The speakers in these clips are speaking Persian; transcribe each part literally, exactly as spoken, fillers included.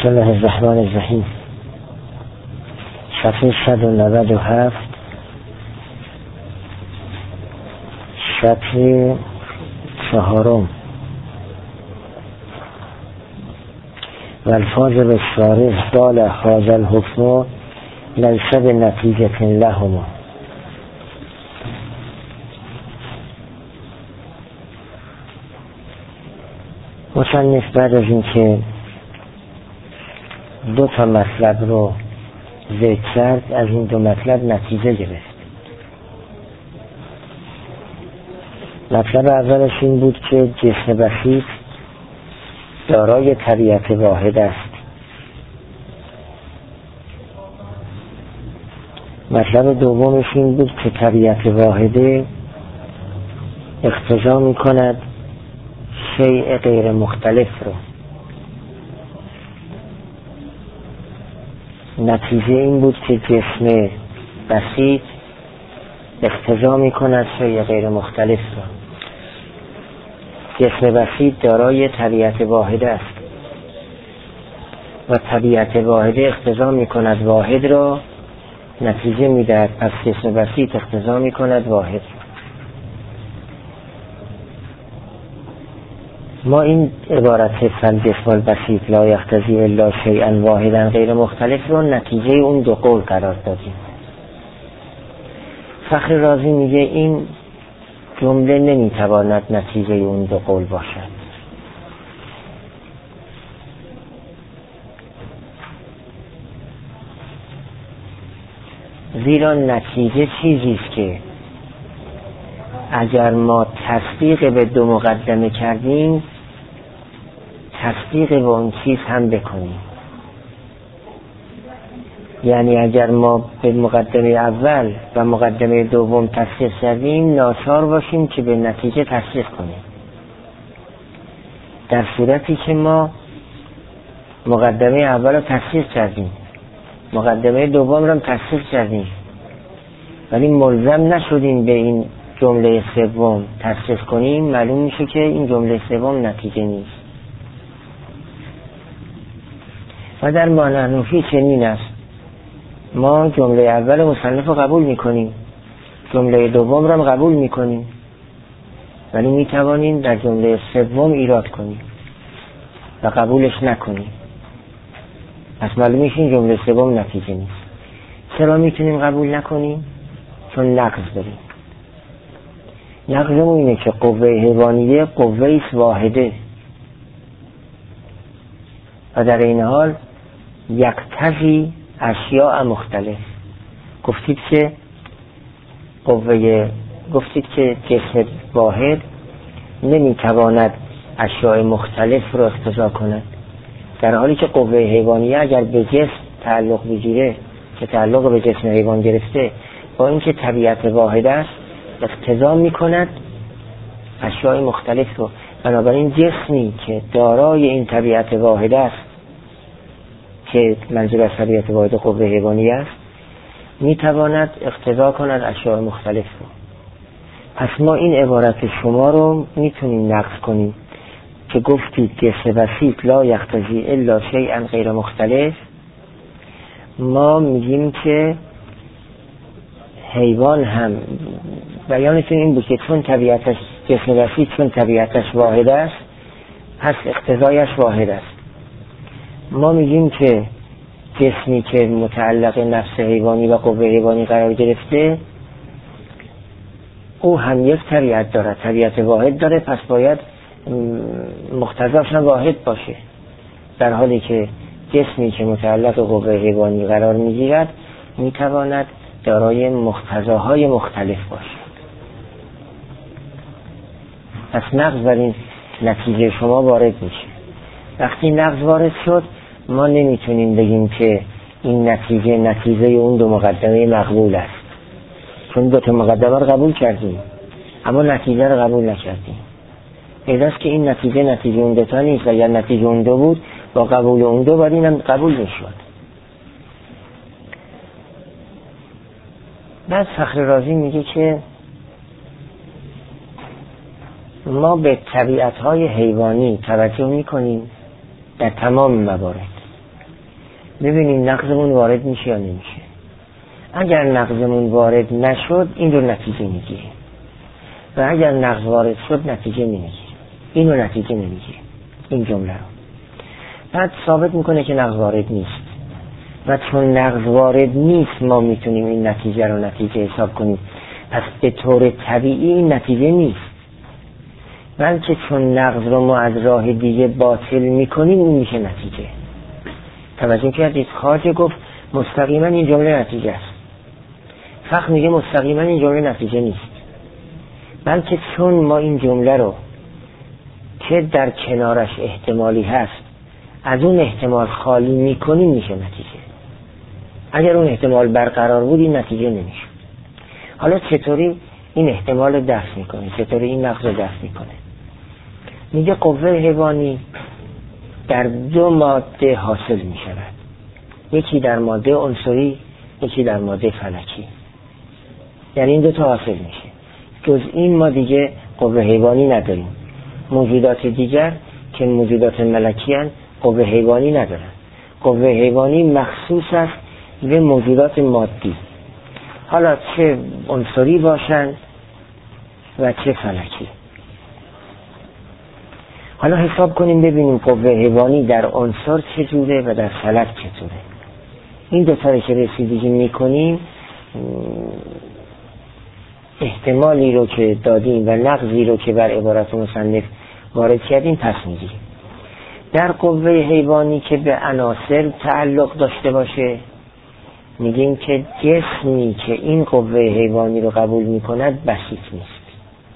بسم الله الرحمن الرحیم. صفحه صد و نود و هفت، صفحه چهارم. و الفاظ بساره دال هذا الحکم لیس بنتیجة لهما. مصنف بعد از این که دو تا مطلب رو ذکر کرد، از این دو مطلب نتیجه گرفت. مطلب اولش این بود که جسم بسیط دارای طبیعت واحد است. مطلب دومش این بود که طبیعت واحده اقتضا می کند شیء غیر مختلف رو. نتیجه این بود که جسم بسیط اقتضا می کند شیء غیر مختلف رو. جسم بسیط دارای طبیعت واحد است و طبیعت واحد اقتضا می کند واحد را، نتیجه می دهد پس جسم بسیط اقتضا می کند واحد. ما این عبارت فالجسم البسیط لا یقتضی الا شیئا واحدا غیر مختلف رو نتیجه اون دو قول قرار دادیم. فخر رازی میگه این جمله نمیتواند نتیجه اون دو قول باشد. زیرا نتیجه چیزی است که اگر ما تصدیق به دو مقدمه کردیم، تصدیق به اون چیز هم بکنیم. یعنی اگر ما به مقدمه اول و مقدمه دوم تصدیق کردیم، ناچار باشیم که به نتیجه تصدیق کنیم. در صورتی که ما مقدمه اول رو تصدیق کردیم، مقدمه دوم رو هم تصدیق کردیم، ولی ملزم نشدیم به این جمله سوم تصدیق کنیم، معلوم میشه که این جمله سوم نتیجه نیست. و در معنی چنین است، ما جمله اول مصنف رو قبول میکنیم، جمله دوم رو هم قبول میکنیم، ولی میتوانیم در جمله سوم ایراد کنیم و قبولش نکنیم. پس معلوم میشه این جمله سوم نتیجه نیست. چرا میتونیم قبول نکنیم؟ چون نقض داریم. نقضمون اینه که قوه حیوانیه قوه ایست واحده و در این حال یقتضی اشیاء مختلف. گفتید که قوه گفتید که جسم واحد نمیتواند اشیاء مختلف رو اقتضا کند، در حالی که قوه حیوانیه اگر به جسم تعلق بگیره که تعلق به جسم حیوان گرفته، با اینکه طبیعت واحد است اقتضا میکند اشیاء مختلف رو. بنابراین جسمی که دارای این طبیعت واحد است، که منظور از طبیعت واحد قوه حیوانی است، میتواند اقتضا کند اشیاء مختلف رو. پس ما این عبارت شما رو میتونیم نقض کنیم که گفتید جسم بسیط لا یقتضی الا شیئا غیر مختلف. ما میگیم که حیوان هم بیانتون این بود که چون طبیعتش جسم بسیط چون طبیعتش واحد است، پس اقتضایش واحد است. ما میگیم که جسمی که متعلق نفس حیوانی و قوه حیوانی قرار گرفته، او هم یک طبیعت داره، طبیعت واحد داره، پس باید مقتضاش هم واحد باشه. در حالی که جسمی که متعلق قوه حیوانی قرار میگیرد میتواند دارای مقتضاهای مختلف باشد. پس نقض بر این نتیجه شما وارد میشه. وقتی نقض وارد شد، ما نمیتونیم بگیم که این نتیجه نتیجه اون دو مقدمه مقبول است، چون دو تا مقدمه رو قبول کردیم اما نتیجه رو قبول نکردیم. ایداست که این نتیجه نتیجه اون دو تا نیست و اگر نتیجه اون دو بود با قبول اون دو باید اینم قبول میشد. بعد فخر رازی میگه که ما به طبیعت‌های حیوانی توجه میکنیم در تمام موارد، ببینیم نقضمون وارد میشه یا نمیشه. اگر نقضمون وارد نشد این رو نتیجه میگیریم و اگر نقض وارد شد نتیجه نمیگیریم. این رو نتیجه نمیگیریم. این جمله رو بعد ثابت میکنه که نقض وارد نیست و چون نقض وارد نیست ما میتونیم این نتیجه رو نتیجه حساب کنیم. پس به طور طبیعی این نتیجه نیست، بلکه چون نقض رو ما از راه دیگه باطل میکنیم این میشه نتیجه. توجه کردید؟ خواجه گفت مستقیما این جمله نتیجه است. فقط میگه مستقیما این جمله نتیجه نیست، بلکه چون ما این جمله رو که در کنارش احتمالی هست از اون احتمال خالی میکنیم میشه نتیجه. اگر اون احتمال برقرار بود این نتیجه نمیشه. حالا چطوری این احتمال رو دفع میکنه؟ چطوری این نقض رو دفع میکنه؟ میگه قوه حیوانی در دو ماده حاصل میشود، یکی در ماده عنصری، یکی در ماده فلکی. یعنی این دو تا حاصل میشه. جز این ما دیگه قوه حیوانی نداریم. موجودات دیگر که موجودات ملکی هستند قوه حیوانی ندارن. قوه حیوانی مخصوص است به موجودات مادی، حالا چه عنصری باشن و چه فلکی. حالا حساب کنیم ببینیم قوه حیوانی در عنصر چجوره و در فلک چطوره. این دو تا که رسیدگی میکنیم احتمالی رو که دادیم و نقضی رو که بر عبارت مصنف وارد کردیم پس میگیریم. در قوه حیوانی که به عناصر تعلق داشته باشه میگیم که جسمی که این قوه حیوانی رو قبول میکند بسیط نیست.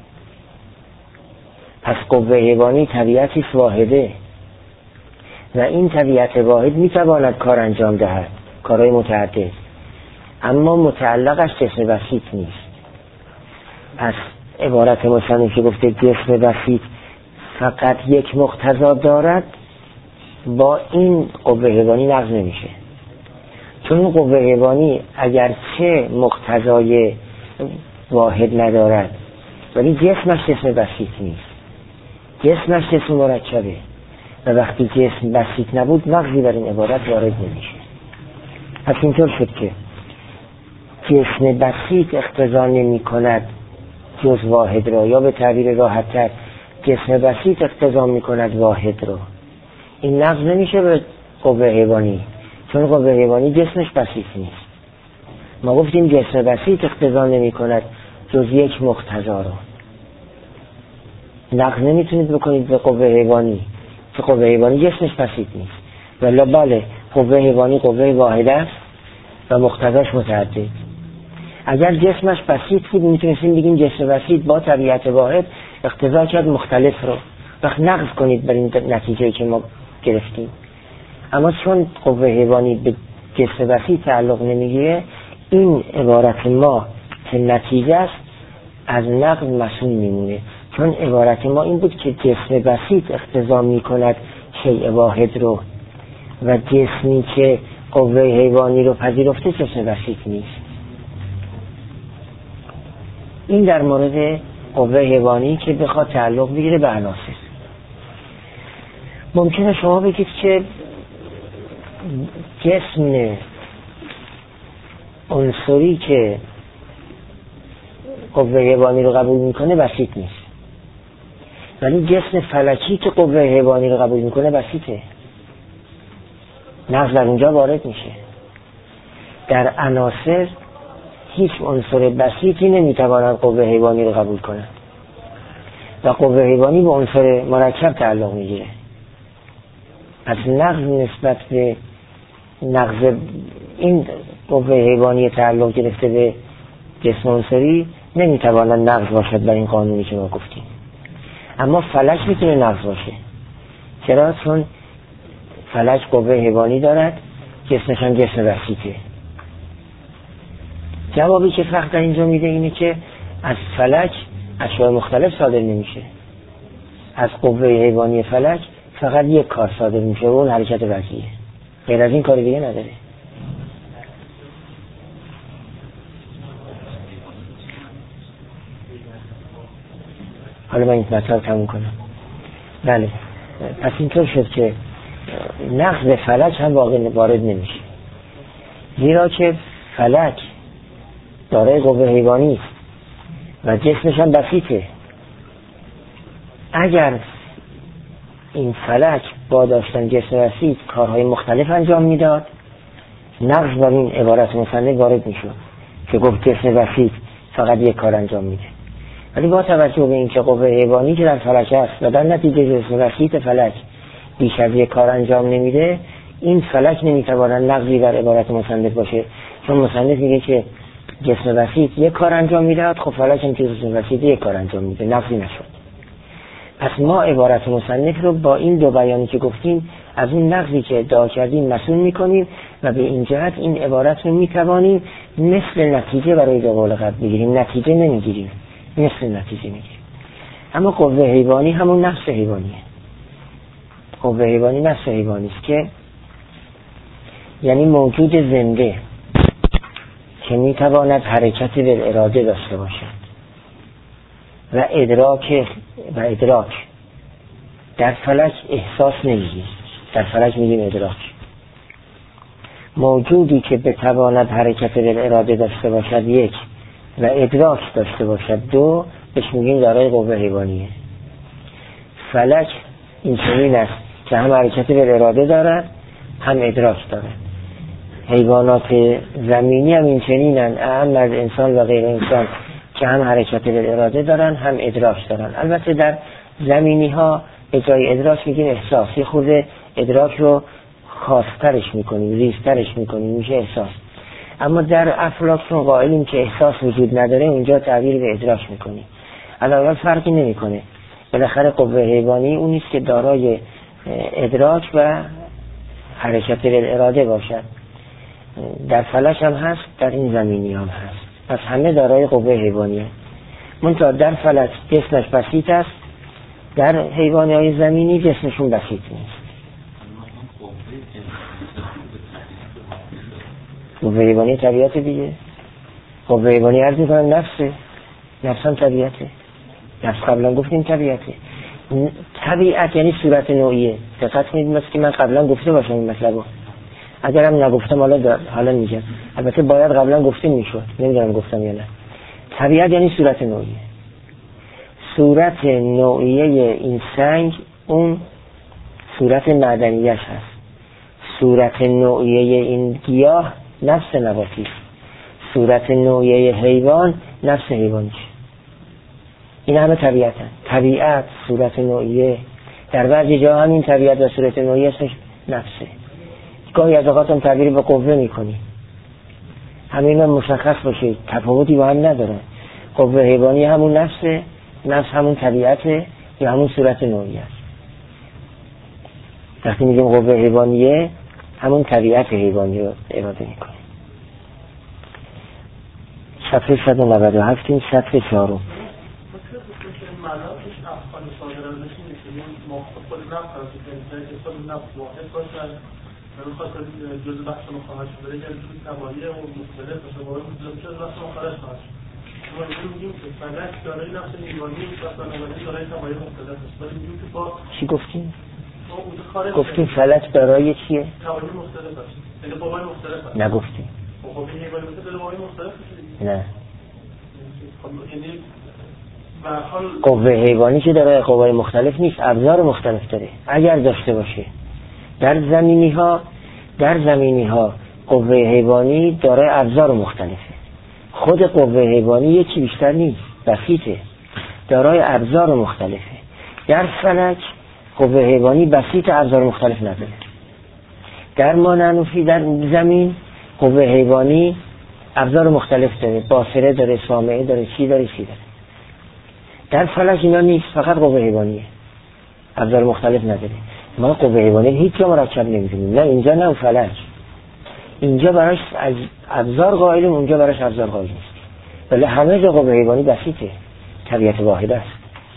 پس قوه حیوانی طبیعتی واحده و این طبیعت واحد میتواند کار انجام دهد، کارهای متعدد، اما متعلقش جسم بسیط نیست. پس عبارت مصنف که گفته جسم بسیط فقط یک مقتضا دارد، با این قوه حیوانی نقض نمیشه. چون قوه حیوانی اگرچه مقتضای واحد ندارد ولی جسمش جسم بسیط نیست، جسمش جسم مرکبه و وقتی جسم بسیط نبود نقضی بر این عبارت وارد نمیشه. پس اینطور شد که جسم بسیط اقتضا نمی کند جز واحد را، یا به تعبیر راحت‌تر جسم بسیط اقتضا می کند واحد را. این نقض نمیشه به قوه حیوانی، چون قوه حیوانی جسمش بسیط نیست. ما گفتیم جسم بسیط اقتضا نمی کند جز یک مقتضا را. نقض نمیتونید بکنید به قوه حیوانی که قوه حیوانی جسمش بسیط نیست. ولی بله قوه حیوانی قوه واحد است و مقتضاش متعدد. اگر جسمش بسیط بود میتونستیم بگیم جسم بسیط با طبیعت واحد اقتضا کرد مختلف رو، وقت نقض کنید بر این نتیجه که ما گرفتیم. اما چون قوه حیوانی به جسم بسیط تعلق نمیگیره، این عبارت ما که نتیجه است از نقض مسئول میمونه. چون عبارت ما این بود که جسم بسیط اقتضا میکند شیء واحد رو و جسمی که قوه حیوانی رو پذیرفته جسم بسیط نیست. این در مورد قوه حیوانی که بخواد تعلق بگیره به عناصر. ممکنه شما بگید که جسم عنصری که قوه حیوانی رو قبول میکنه بسیط نیست، ولی جسم فلکی که قوه حیوانی رو قبول میکنه بسیطه. نقض در اونجا وارد میشه. در عناصر هیچ عنصر بسیطی نمیتواند قوه حیوانی رو قبول کنه و قوه حیوانی به عنصر مرکب تعلق میگیره. پس نقض نسبت به نقض این قوه حیوانی تعلق گرفته به جسم عنصری نمیتواند نقض باشد بر این قانونی که ما گفتیم. اما فلک میتونه نقض باشه. چرا؟ چون فلک قوه حیوانی دارد، جسمش هم جسم بسیطه. جوابی که فقط اینجا میده اینه که از فلک اشیاء مختلف صادر نمیشه. از قوه حیوانی فلک فقط یک کار صادر میشه و اون حرکت وضعیه، غیر از این کار دیگه نداره. حالا من این مطلب تموم کنم. بله، پس اینطور شد که نقض به فلک هم واقع وارد نمیشه، زیرا که فلک دارای قوه حیوانی است و جسمش هم بسیطه. اگر این فلک با داشتن جسم بسیط کارهای مختلف انجام میداد، نقض بر این عبارت مصنف وارد میشد که گفت جسم بسیط فقط یک کار انجام میده. ولی با توجه به اینکه قوه حیوانی که در فلک است و در نتیجه جسم بسیط فلک بیش از یک کار انجام نمیده، این فلک نمیتواند نقضی بر عبارت مصنف باشه، چون مصنف میگه که جسم بسیط یک کار انجام میدهد، خب فلک هم که جسم بسیط یک کار انجام میده، نقضی نشد. پس ما عبارت مصنف رو با این دو بیانی که گفتیم از اون نقضی که ادعا کردیم مسئول میکنیم و به این جهت این عبارت رو میتوانیم مثل نتیجه برای دو قول قبل بگیریم. نتیجه نمیگیریم، مثل نتیجه میگیریم. اما قوه حیوانی همون نفس حیوانیه. قوه حیوانی نفس حیوانی است که یعنی موجود زنده که میتواند حرکت بالاراده داشته باشد و ادراک و ادراک در فلک احساس نمیگیم، در فلک میگیم ادراک. موجودی که بتواند حرکت بالاراده داشته باشد یک و ادراک داشته باشد دو، بهش میگیم دارای قوه حیوانیه. فلک این چنین است که هم حرکت بالاراده دارد هم ادراک دارد. حیوانات زمینی هم این چنینن، اهم از انسان و غیر انسان، که هم حرکت بالاراده دارن هم ادراک دارن. البته در زمینی ها به جای ادراک میگیم احساس، یه خورده ادراک رو خاصترش میکنیم، ریزترش میکنیم، میشه احساس. اما در افلاطون قائلیم که احساس وجود نداره، اونجا تعبیر به ادراک میکنیم. علاوه فرقی نمیکنه، بالاخره قوه حیوانی اون نیست که دارای ادراک و حرکت بالاراده باشد. در فلک هم هست، در این زمینی هم هست. پس همه دارای قوه حیوانیه. منتها در فلک جسمش بسیط است، در حیوانات زمینی جسمشون بسیط نیست. قوه حیوانی طبیعت دیگه. قوه حیوانی عرض میکنم نفسه، نفس هم طبیعته. نفس قبلا گفتیم طبیعته. طبیعت یعنی صورت نوعیه. دقت کنید مثل که من قبلا گفته باشم این مطلبو. اگرم نگفتم حالا حالا میگم. البته باید قبلا گفته میشد، نمیدونم گفتم یا نه. طبیعت یعنی صورت نوعیه. صورت نوعیه این سنگ اون صورت معدنیش هست. صورت نوعیه این گیاه نفس نباتی است. صورت نوعیه حیوان نفس حیوانیش. این همه طبیعت هست. طبیعت، صورت نوعیه، در بعضی جا همین طبیعت و صورت نوعیه اسمش نفسه. گاهی از اوقات هم تعبیر به قوه میکنی، همین هم مشخص باشه، تفاوتی با هم نداره. قوه حیوانی همون نفسه، نفس همون طبیعته یا همون صورت نوعیه است. وقتی میگیم قوه حیوانیه همون طبیعت حیوانی رو اراده میکنه. صفحه صد و نود و هفت این صفحه چهارم. من خواست جزء بحث مخواهد شده اگر توی تمامیه و مختلف باشه باید مختلف شد بحث مخواهد خواهد شد. ما میگیم که فلک دارای نفس حیوانی و بنابراین دارای تمامیه مختلف است. ولی میگیم که با چی گفتیم؟ گفتیم فلک دارای چیه؟ تمامیه مختلف است. یعنی قوای مختلف است. نگفتیم. قوای حیوانی مثل قوای مختلف است. نه. یعنی به هر حال قوه حیوانی که دارای قوای مختلف نیست، ابزار مختلف داره. اگر داشته باشه در زمینی ها در زمینی ها قوه حیوانی دارای ابزار مختلفه. خود قوه حیوانی یکی بیشتر نیست، بسیطه، دارای ابزار مختلفه. در فلک قوه حیوانی بسیط، ابزار مختلف نداره. در مانعنوفی در زمین قوه حیوانی ابزار مختلف داره، باصره داره، سامعه داره، چی داره چی داره. در فلک اینا نیست، فقط قوه حیوانیه، ابزار مختلف نداره. ما قوه حیوانی هیچ جا مرکب نمیدونیم، نه اینجا نه فلک. اینجا براش از ابزار قائلیم، اونجا براش ابزار قائل نیست. ولی همه جا قوه حیوانی بسیطه، طبیعت واحد است.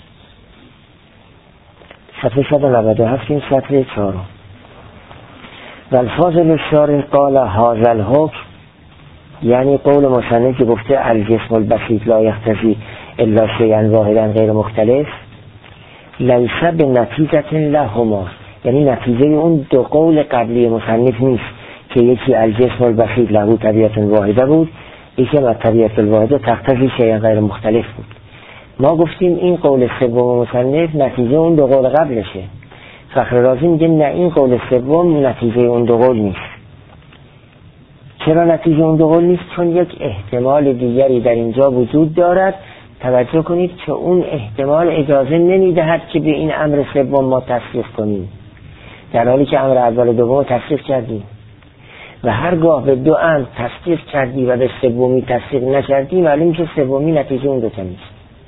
صفحه صد و نود و هفت این صفحه چهارم. و الفاظل الشارح قال هذا الحکم، یعنی قول مصنف که گفته الجسم البسیط لا یختفی الا شیئا واحدا غیر مختلف، لیس به نتیجه لهما، یعنی نتیجه اون دو قول قبلی مصنف نیست که یکی الجسم البسیط له طبیعت واحده بود، یکی هم طبیعت الواحده تقتضی شیء غیر مختلف بود. ما گفتیم این قول سوم مصنف نتیجه اون دو قول قبلشه. فخر رازی میگه نه، این قول سوم نتیجه اون دو قول نیست. چرا نتیجه اون دو قول نیست؟ چون یک احتمال دیگری در اینجا وجود دارد. توجه کنید که اون احتمال اجازه نمیدهد که به این امر سوم ما تصدیق کنیم، در حالی که امر اول و دوم تصدیق کردیم و هرگاه به دو امر تصدیق کردی و به سومی تصدیق نکردی، معلوم که سومی نتیجه اون دوتا نیست.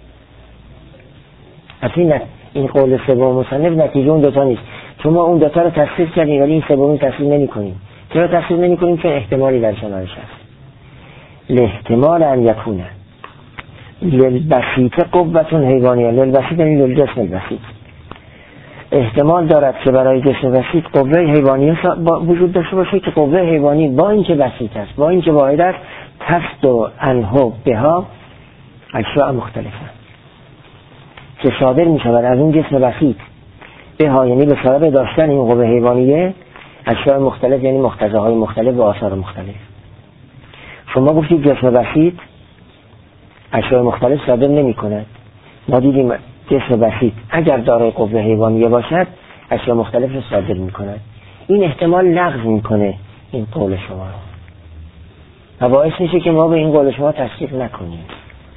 اصلا این قول سوم مصنف نتیجه اون دوتا نیست، چون ما اون دوتا رو تصدیق کردیم ولی این سومی تصدیق نمی کنیم. چرا تصدیق نمی کنیم؟ چون احتمالی در کنارش هست. الاحتمال ان یکونه للبسیط قوتون حیوانیه. للبسیط یعنی للجسم البسیط. احتمال دارد که برای جسم بسیط قوه حیوانی وجود داشته باشه که قوه حیوانی با اینکه بسیط است، با اینکه واحد است، تفت و انها بها اشیاء مختلفه که صادر می شود از اون جسم بسیط بها، یعنی به سبب داشتن این قوه حیوانیه، اشیاء مختلف یعنی مقتضاهای مختلف و آثار مختلف. شما گفتید جسم بسیط اشیاء مختلف صادر نمی کند. ما دیدیم جسم بسیط اگر دارای قوه حیوانیه باشد اشیاء مختلف رو صادر می کند. این احتمال لغو می کنه این قول شما و باعث میشه که ما به این قول شما تصدیق نکنیم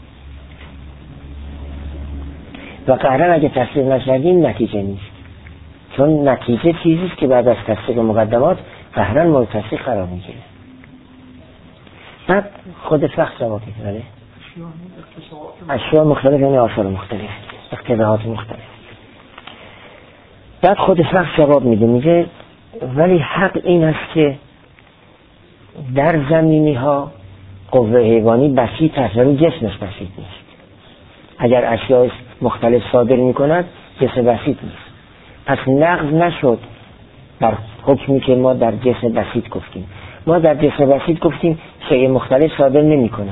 و قهرن اگه تصدیق نشدیم نتیجه نیست، چون نتیجه چیزیست که بعد از تصدیق مقدمات قهرن مورد تصدیق قرار میگیره. بعد خود فقط جواب میده اشیاء مختلف یعنی آثار مختلف، اقتضاعات مختلف. بعد خود فقط جواب میده، میگه ولی حق این است که در زمینی ها قوه حیوانی بسیط است ولی جسمش بسیط نیست. اگر اشیاء مختلف صادر میکند جسم بسیط نیست، پس نقض نشد بر حکمی که ما در جسم بسیط گفتیم. ما در جسم بسیط گفتیم شیء مختلف صادر نمیکند.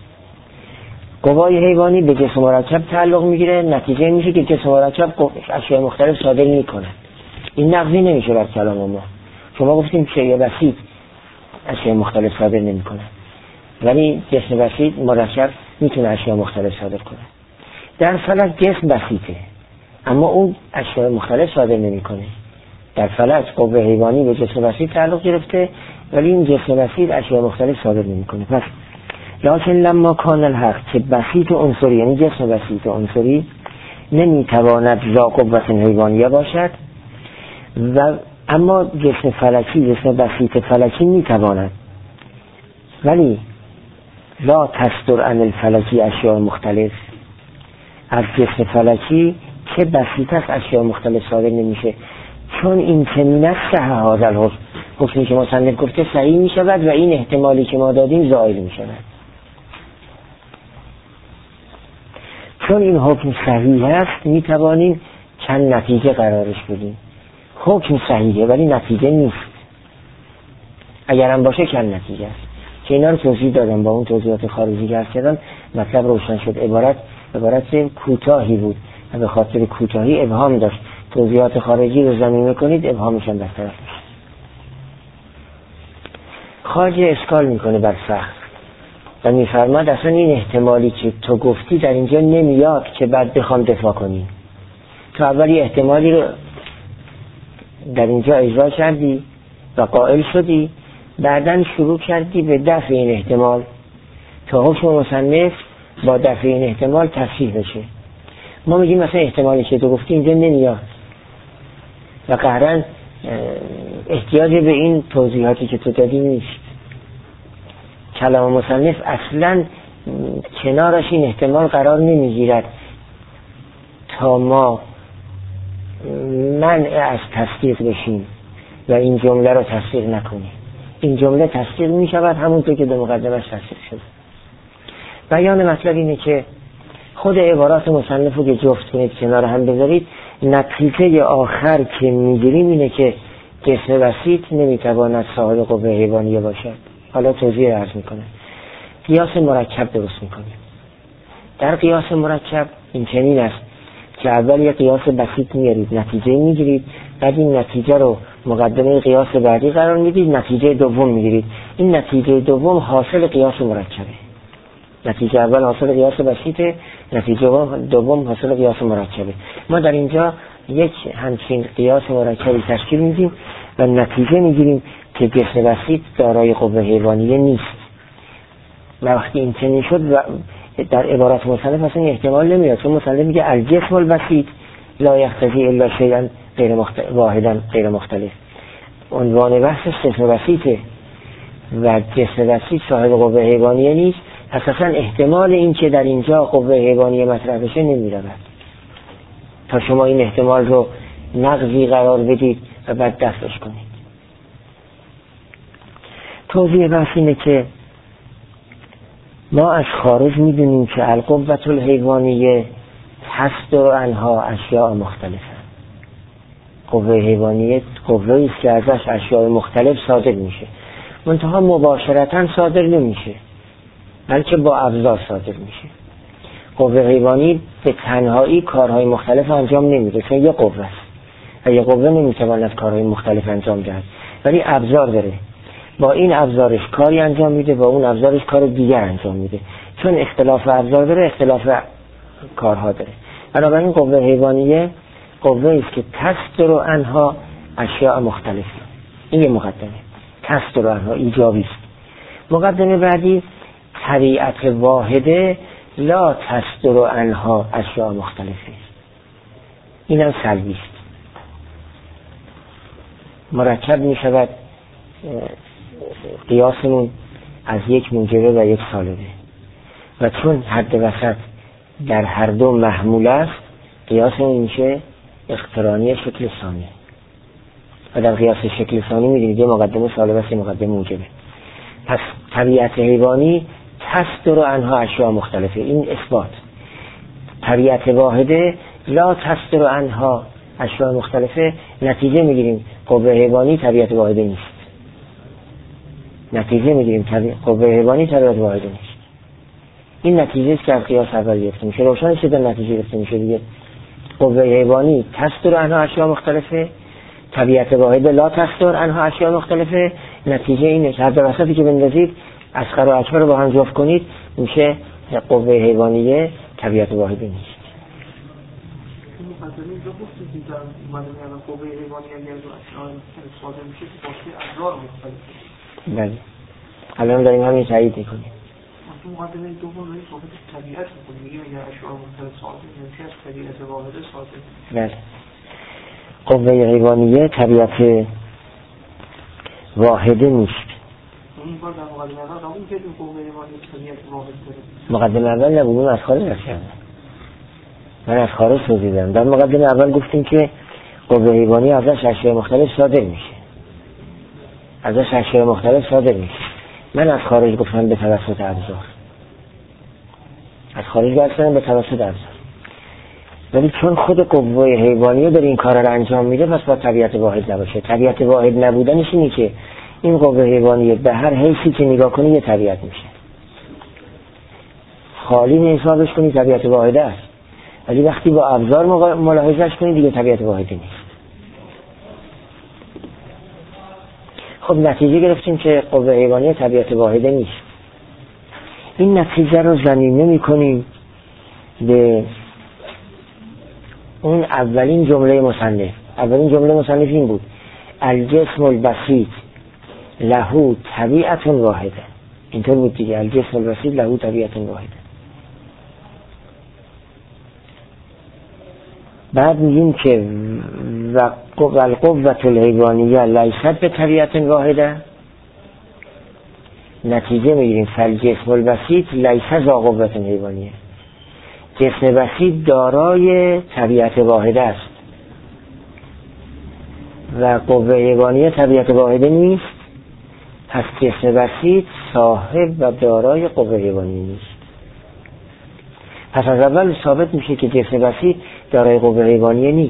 قوای حیوانی به جسم مرکب تعلق میگیره، نتیجه میشه که جسم مرکب اشیاء مختلف صادر میکنه. این نقضی نمیشه بر کلام ما. شما گفتیم شیء بسیط اشیاء مختلف صادر نمیکنه ولی جسم بسیط مرکب میتونه اشیاء مختلف صادر کنه. در فلک جسم بسیطه اما اون اشیاء مختلف صادر نمیکنه. در فلک قوه حیوانی به جسم بسیط تعلق گرفته ولی این جسم بسیط اشیاء مختلف صادر نمیکنه. پس لکن لما کان الحق که بسیط عنصری یعنی جسم بسیط عنصری نمیتواند ذا قوت حیوانیه باشد و اما جسم فلکی جسم بسیط فلکی میتواند، ولی لا تصدر عن الفلکی اشیاء مختلف. از جسم فلکی که بسیط است اشیاء مختلف صادر نمیشه، چون این چنین است صحیح هذا الحکم، حکمی که مصنف گفته صحیح میشود و این احتمالی که ما دادیم زائل میشود. چون این حکم صحیح است میتوانیم چند نتیجه قرارش بدیم. حکم صحیحه ولی نتیجه نیست. اگر هم باشه چند نتیجه است که اینا رو توضیح دادم با اون توضیحات خارجی که عرض کردم. مطلب روشن شد. عبارت عبارت کوتاهی بود و به خاطر کوتاهی ابهام داشت. توضیحات خارجی رو زمین میکنید ابهامش هم بهتر است. خارجی اشکال میکنه بر سخت و میفرماد اصلا این احتمالی که تو گفتی در اینجا نمیاد که بعد بخوام دفاع کنی. تو اولی احتمالی رو در اینجا اجرا کردی و قائل شدی، بعدن شروع کردی به دفع این احتمال تا حکم مصنف با دفع این احتمال تصحیح بشه. ما میگیم مثلا احتمالی که تو گفتی اینجا نمیاد و قهرن احتیاجی به این توضیحاتی که تو دادی نیست. کلام مصنف اصلا کنارش این احتمال قرار نمیگیرد تا ما منع از تصدیق بشیم و این جمله رو تصدیق نکنیم. این جمله تصدیق می شود همونطور که در مقدمش تصدیق شد. بیان مطلب اینه که خود عبارات مصنف رو که جفت کنید کنار هم بذارید، نتیجه آخر که میگیریم اینه که جسم بسیط نمیتواند صاحب قوه حیوانیه باشد. حالا توضیح عرض میکنه. قیاس مرکب درست میکنیم. در قیاس مرکب این چنین است که اول یک قیاس بسیط میارید، نتیجه میگیرید، بعد این نتیجه رو مقدمه قیاس بعدی قرار میدید، نتیجه دوم میگیرید. این نتیجه دوم حاصل قیاس مرکبه. نتیجه اول حاصل قیاس بسیطه، نتیجه دوم حاصل قیاس مرکبه. ما در اینجا یک همچین قیاس مرکبی تشکیل میدیم و نتیجه میگیریم که جسم بسیط دارای قوه حیوانیه نیست. و وقتی این چنین شد و در عبارت مصنف اصلا احتمال نمیاد، چون مصنف میگه الجسم البسیط لا یقتضی الا شیئا غیر مختلف واحدا غیر مختلف. عنوان بحث جسم بسیطه و جسم بسیط صاحب قوه حیوانیه نیست. اساسا احتمال این که در اینجا قوه حیوانیه مطرح بشه نمیرود تا شما این احتمال رو نقضی قرار بدید و بعد دفعش کنید. توضیح بحث اینه که ما از خارج میدونیم که القوة الحیوانیه تصدر عنها اشیاء مختلفه. قوه حیوانیه قوه‌ای است که ازش اشیاء مختلف صادر میشه، منتها مباشرتاً صادر نمیشه بلکه با ابزار صادر میشه. قوه حیوانی به تنهایی کارهای مختلف انجام نمیده، چون یه قوه است و یه قوه نمیتواند کارهای مختلف انجام دهد، ولی ابزار داره. با این ابزارش کاری انجام میده، با اون ابزارش کار دیگر انجام میده. چون اختلاف ابزار داره اختلاف کارها داره. بنابراین قوه حیوانیه قوه است که تصدر عنها اشیاء مختلفه. این یه مقدمه، تصدر عنها ایجابی است. مقدمه بعدی طبیعت واحده لا تصدر عنها اشیاء مختلفه. این هم سلبی است. مرکب می شود قیاسمون از یک موجبه و یک سالبه و چون حد وسط در هر دو محمول است قیاسمون میشه اقترانی شکل ثانی و در قیاس شکل ثانی میدونید یه مقدمه سالبه است، مقدمه موجبه. پس طبیعت حیوانی تصدر عنها اشیاء مختلفه. این اثبات. طبیعت واحده لا تصدر عنها اشیاء مختلفه. نتیجه میگیریم قوه حیوانی طبیعت واحده نیست. نتیجه میگیریم طبیعت قوه حیوانی طبیعت واحده نیست. این نتیجه است که از قیاس اول گرفته میشه. روشن شد نتیجه گرفته میشه دیگه. قوه حیوانی تصدر عنها اشیاء مختلفه، طبیعت واحده لا تصدر عنها اشیاء مختلفه. نتیجه اینه که حد وسطی که بندازید اصغر و اکبر رو با هم جفت کنید میشه قوه حیوانیه طبیعت واحده نیست. مقدمه اینجا گفتید که مقدمه الان قوه حیوانیه اگر از اشیاء مختلف صادر میشه که باشی ابزار مختلفه. بله. الان داریم همین تایید میکنیم. تو مقدمه دوم داریم صحبت طبیعت میکنیم، میگیم اگر اشیاء مختلف صادر میشه از طبیعت واحده صادر. بله. قوه حیوانیه طبیعت واحده نیست. این بار در مقدمه اول قبول کردیم قوه حیوانیه طبیعت واحد داره. مقدمه اول نبودیم از خارج رفتیم. من از خارج توضیح در مقدمه اول گفتیم که قوه حیوانی ازش اشیاء مختلف صادر میشه. ازش اشیاء مختلف صادر میشه. من از خارج گفتم به توسط ابزار. از خارج گفتم به توسط ابزار. ولی چون خود قوه حیوانی داره این کار رو انجام میده پس با طبیعت واحد نباشه. طبیعت واحد نبودنش اینه که این قوه حیوانی به هر حیثی که نگاه کنی یه طبیعت میشه. خالی حسابش کنی طبیعت واحده است، ولی وقتی با ابزار ملاحظهش کنی دیگه طبیعت واحده نیست. خب نتیجه گرفتیم که قوه حیوانی طبیعت واحده نیست. این نتیجه رو ضمیمه میکنیم به اون اولین جمله مصنف. اولین جمله مصنف این بود: الجسم البسیط له طبیعت واحده. اینطور بود دیگه، الجسم البسیط له طبیعت واحده. بعد میگیم که والقوة الحیوانیه لیست به طبیعت واحده. نتیجه میگیریم فالجسم البسیط لیس ذا قوة حیوانیه. جسم بسیط دارای طبیعت واحده است و قوه حیوانیه طبیعت واحده نیست. پس جسم بسیط صاحب و دارای قوه حیوانیه نیست. پس از اول ثابت میشه که جسم بسیط دارای قوه حیوانیه نیست.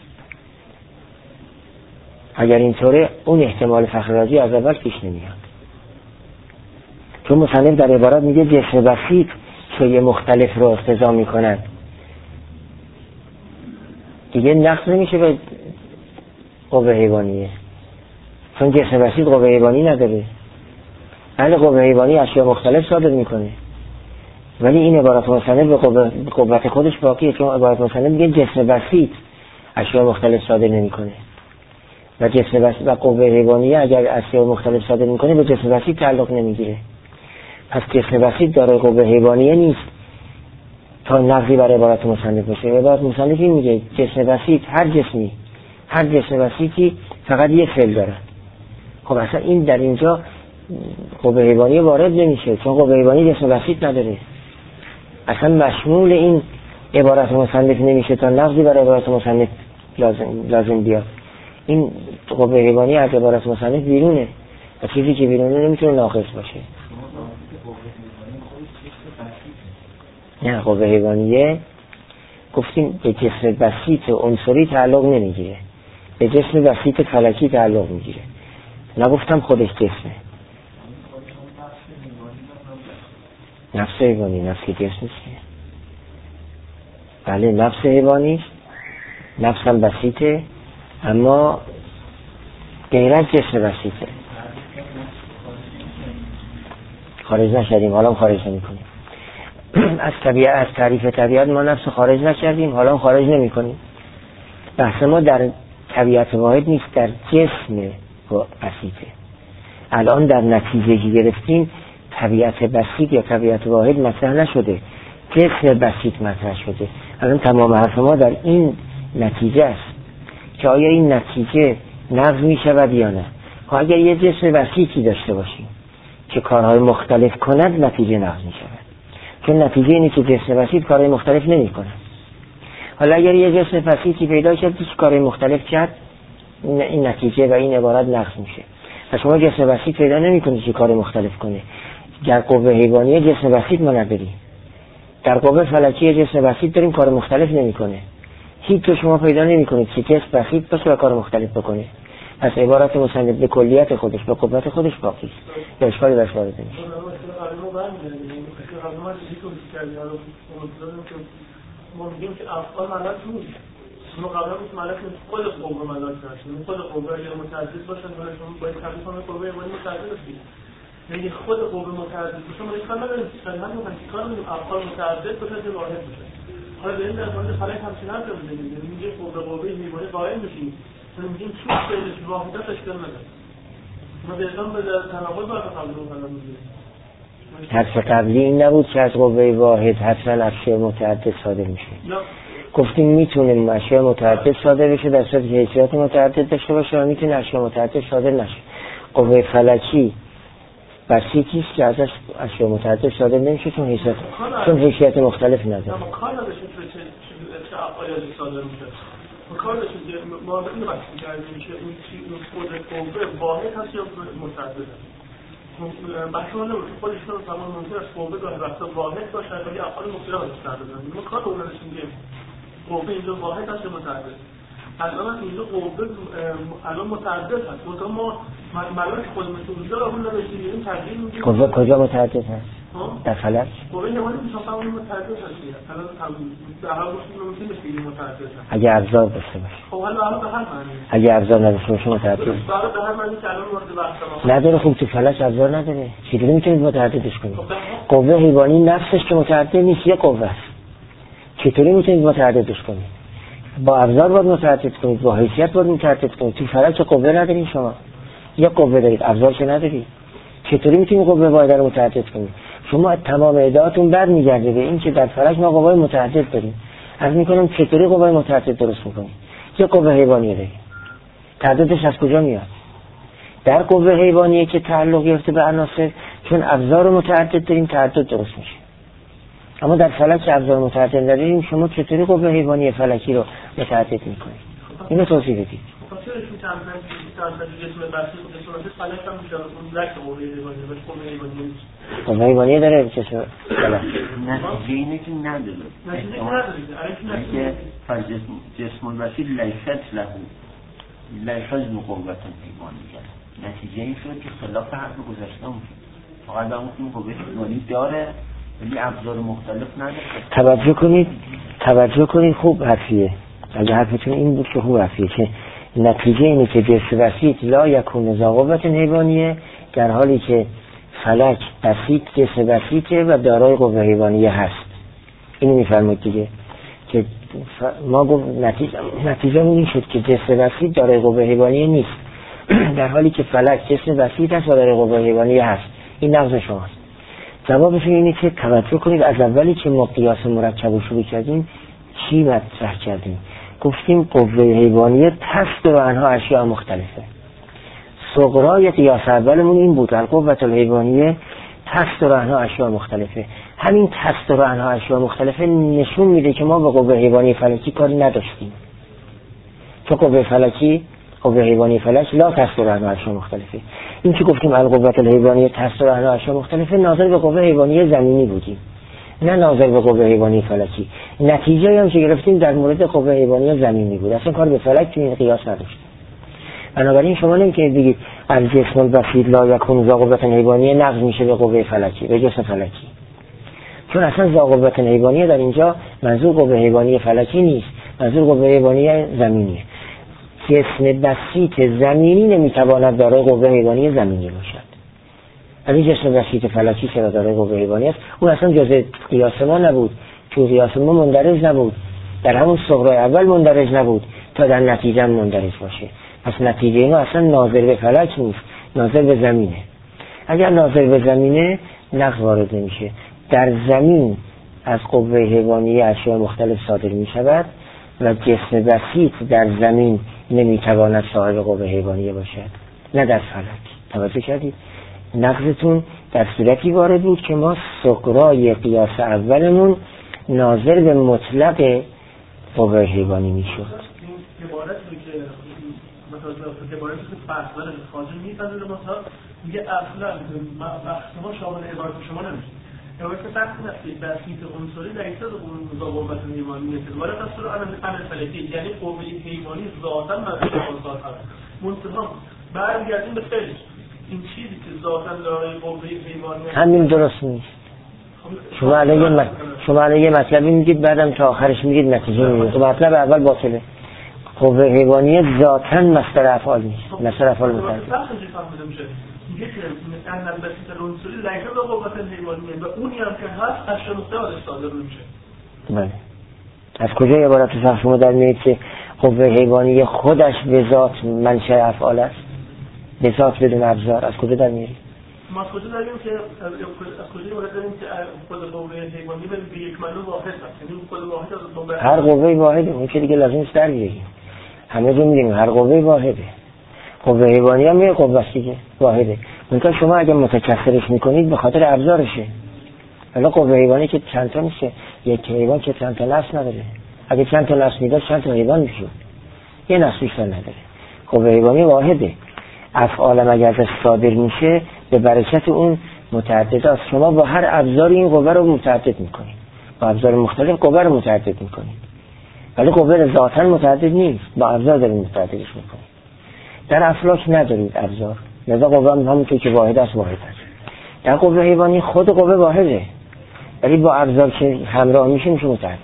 اگر اینطوره اون احتمال فخر رازی از اول پیش نمیاد، چون مصنف در عبارات میگه جسم بسیط شیء مختلف رو اقتضا میکنن. دیگه نقص نمیشه به قوه حیوانیه، چون جسم بسیط قوه حیوانی نداره. بله قوه حیوانی اشیاء مختلف صادر میکنه، ولی این عبارت مصنف به قوه قوت خودش باقیه، چون عبارت مصنف میگه جسم بسیط اشیاء مختلف صادر نمیکنه و جسم بسیط و قوه حیوانیه اگر اشیاء مختلف صادر میکنه به جسم بسیط تعلق نمیگیره. پس جسم بسیط داره قوه حیوانیه نیست تا نقضی بر عبارت مصنف باشه. عبارت مصنف این میگه جسم بسیط هر جسمی هر جسم بسیطی فقط یه فعل داره. خب اصلا این در اینجا قوه حیوانی وارد نمیشه، چون قوه حیوانی جسم بسیط نداره، اصلا مشمول این عبارت مصنف نمیشه تا نقضی بر عبارت مصنف لازم, لازم بیاد. این قوه حیوانی از عبارت مصنف بیرونه و چیزی که بیرونه نمیتونه ناقص باشه. نه قوه حیوانیه گفتیم به جسم بسیط عنصری تعلق نمیگیره، به جسم بسیط فلکی تعلق میگیره. نگفتم خودش جسمه. نفس حیوانی نفس جسم چیه؟ بله نفس حیوانی نفس هم بسیطه، اما غیر از جسم بسیطه. خارج نشدیم، حالا خارج نمی کنیم. از طبیعت، از تعریف طبیعت ما نفس خارج نکردیم، حالا خارج نمی کنیم. بحث ما در طبیعت واحد نیست، در جسم بسیطه. الان در نتیجه گرفتیم طبیعت بسیط یا طبیعت واحد مطرح نشده، جسم بسیط مطرح شده. الان تمام حرف ما در این نتیجه است که آیا این نتیجه نقض می شود یا نه. اگر یه جسم بسیطی داشته باشیم که کارهای مختلف کند نتیجه نقض می شود، چون نتیجه اینه که جسم بسیط کارهای مختلف نمی کند. حالا اگر یه جسم بسیطی پیدا شد که کارهای مختلف کرد، این نتیجه و این عبارت نقض میشه. پس شما جسم بسیط پیدا نمی کنید که کار مختلف کنه. در قوه حیوانی جسم بسیط ما نداریم، در قوه فلکی جسم بسیط داریم کار مختلف نمیکنه. هیچ تو شما پیدا نمی کنید که جسم بسیط باشه و کار مختلف بکنه. پس عبارت مصنف به کلیت خودش به قوت خودش باقی است، یا اشکالی بهش وارد نمیشه. ما میگیم که افعال ملک نیست، شما قبلا بود ملک نیست، خود قوه ملک هستیم. خود قوه اگر متعدد باشن ولی شما باید تبدیل کنید قوه ولی متعدد هستید. یعنی خود قوه متعدد باشه ما کار نداریم، شما میگن کار میگیم افعال متعدد باشه که واحد باشه. حالا به این در مورد فلک همچین حرف میزنیم، یعنی میگه قوه قوه حیوانی قائم میشیم، یعنی میگیم چون فعلش واحدت اشکال نداره. ما به ازام به تناول باید قبول کنیم. حرف قبلی این نبود که از قوه واحد حتما اشیاء متعدد صادر میشه. گفتیم میتونه اشیاء متعدد صادر بشه در صورتی که حیثیت متعدد داشته باشه و میتونه اشیاء متعدد صادر نشه. قوه فلکی بسیطی است که ازش اشیاء متعدد صادر نمیشه چون حیثیت چون حیثیت مختلف نداره. ما کار نداشتیم که چه افعالی صادر میشه. ما کار داشتیم که ما این بحث کردیم که اون خود قوه واحد هست یا متعدد هست. بحث ما نبود که خودش رو تمام ممکن است قوه گاهی وقتا واحد باشه ولی افعال مختلف استفاده بزنیم. ما کار اون داشتیم که قوه اینجا واحد هست یا متعدد. الان اینجا قوه الان متعدد هست. مثلا ما ملک خود متعدد رو نداشتیم، این تغییر میدیم. قوه کجا متعدد هست؟ در فلک؟ قوه نمانی که شما اون متعدد هست. الان در حال گفتیم ممکن است بگیم متعدد هست. اگه ابزار داشته باشه. خب حالا الان به هر معنی. اگه ابزار نداشته باشه متعدد. برای به هر معنی که الان مورد بحث ما. نداره. خوب تو فلک ابزار نداره. چطوری میتونید متعددش کنید؟ قوه حیوانی نفسش که متعدد نیست، یه قوه است. چطوری میتونید متعددش کنید؟ با ابزار باید متعدد کنید، با حیثیت باید متعدد کنید. تو فلک قوه ندارید شما. یه قوه دارید، ابزار که ندارید. چطوری میتونید قوه واحد رو متعدد کنید؟ شما تمام ادعاتون برمیگرده به این که در فلک ما قوه متعدد داریم. از میکنم چطوری قوه متعدد درست میکنید؟ یه قوه حیوانی دارید. تعددش از کجا میاد؟ در قوه حیوانیه که تعلق گرفته به عناصر، چون ابزار متعدد داریم تعدد درست میشه. اما در فلک ابزار متعدد داریم، شما چطوری قوه حیوانی فلکی رو متعدد میکنید؟ اینو توضیح بدید. چرا این تعدد تعدد جسم بسیط و جسم فلک هم میشه اون لک قوه حیوانی و قوه حیوانی قوه حیوانی داره جسم فلک. نتیجه اینه که نداره. نتیجه نداره. که فجسم جسم البسیط لیست له لیست له قوت حیوانی کرد. نتیجه این شد که خلاف حرف گذشته اون فقط اون قوه حیوانی داره ولی ابزار مختلف نداره. توجه کنید توجه کنید خوب حرفیه. اگه حرفتون این بود که خوب حرفیه که نتیجه اینه که جسم بسیط لا یکون ذا قوة حیوانیه، در حالی که فلک بسیط جسم بسیطه و دارای قوه حیوانیه هست. اینو میفرمود دیگه که ما گفت نتیجه نتیجه این شد که جسم بسیط دارای قوه حیوانیه نیست، در حالی که فلک جسم بسیط هست و دارای قوه حیوانیه هست. این نقض شماست. جوابش اینه که توجه کنید از اولی که ما قیاس مرکب رو شروع کردیم چی مطرح کردیم؟ گفتیم قوه حیوانیه تست و انها اشیاء مختلفه. صغرای قیاس اولمون این بود، القوة الحیوانیه تست و انها اشیاء مختلفه. همین تست و انها اشیاء مختلفه نشون میده که ما به قوه حیوانی فلکی کاری نداشتیم، چون قوه فلکی قوه حیوانی فلک لا تست و انها اشیاء مختلفه. این که گفتیم القوة الحیوانیه تست و انها اشیاء مختلفه ناظر به قوه حیوانی زمینی بودیم، نه ناظر به قوه حیوانی فلکی. نتیجه هم که گرفتیم در مورد قوه حیوانی زمینی بود، اصلا کار به فلک تو این قیاس نداشت. بنابراین شما نمیتونید بگید الجسم البسیط لا یکون ذا قوة حیوانیه نقض میشه به قوه فلکی، به جسم فلکی، چون اصلا ذا قوة حیوانیه در اینجا منظور قوه حیوانی فلکی نیست، منظور قوه حیوانی زمینیه. جسم بسیط زمینی نمیتواند دارای قوه حیوانی زمینی باشد، ولی جسم بسیط فلکی چرا دارای قوه حیوانی است؟ اون اصلا جزء قیاس ما نبود، چون قیاس ما مندرج نبود، در همون صغرای اول مندرج نبود تا در نتیجه مندرج باشه. پس نتیجه اینا اصلا ناظر به فلک نیست، ناظر به زمینه. اگر ناظر به زمینه نقض وارد نمیشه. در زمین از قوه حیوانی اشیاء مختلف صادر می شود و جسم بسیط در زمین نمیتواند صاحب قوه حیوانی باشد، نه در فلک. توجه کردید؟ نقضتون در صورتی وارد بود که ما صغرای قیاس اولمون ناظر به مطلق قوه حیوانی می شد. مثلا عبارتی که فصل خارج می‌پذیره مثلا میگه اصلا بحث ما شامل عبارت شما نمیشه. عبارت فقط نفسی بسیط عنصری لیس ذا قوة حیوانیه که ولی تصور عن فلکی، یعنی قوه حیوانی ذاتاً مبنی ذات هست. منتها برگردیم به فعل، این چیزی که ذاتاً دارای قوه حیوانی همین درست نیست. شما الان یه مطلب شما الان یه مطلبی میگید بعدم تا آخرش میگید نتیجه میگید. تو مطلب اول باطله. قوه حیوانی ذاتاً مصدر افعال نیست، مصدر افعال متعدد. میگه که ان البسیط العنصری لیس ذا قوة حیوانیه و اونی هم که هست اشیاء مختلف صادر میشه. بله. از کجا عبارت صح شما در میاد که قوه حیوانی خودش به ذات منشأ افعال است؟ به ذات بدون ابزار از کجا در میاد؟ ما از کجا داریم که از کجا عبارت داریم که خود قوه حیوانی به یک معنی واحد است، یعنی خود واحد از قوه هر قوه واحده، اون که دیگه لازم نیست در بیاریم. همه رو میدونیم هر قوه واحده. قوه حیوانی هم یه قوه است دیگه، واحده. منتها شما اگه متکثرش میکنید به خاطر ابزارشه. حالا قوه حیوانی که چند تا نیست، یک حیوان که چند تا نسل نداره. اگه چند تا نسل میداد چند تا حیوان میشد. یه نسلش نداره. قوه حیوانی واحده. افعال اگر ازش صادر میشه به برکت اون متعدد است. شما با هر ابزار این قوه رو متعدد میکنید. با ابزار مختلف قوه رو متعدد میکنید. ولی قوه ذاتاً متعدد نیست، با ابزار دارید متعددش میکنید. در افلاک ندارید ابزار، لذا قوه هم همونطور که واحد است واحد است. در قوه حیوانی خود قوه واحده، ولی با ابزار که همراه میشه میشه متعدد.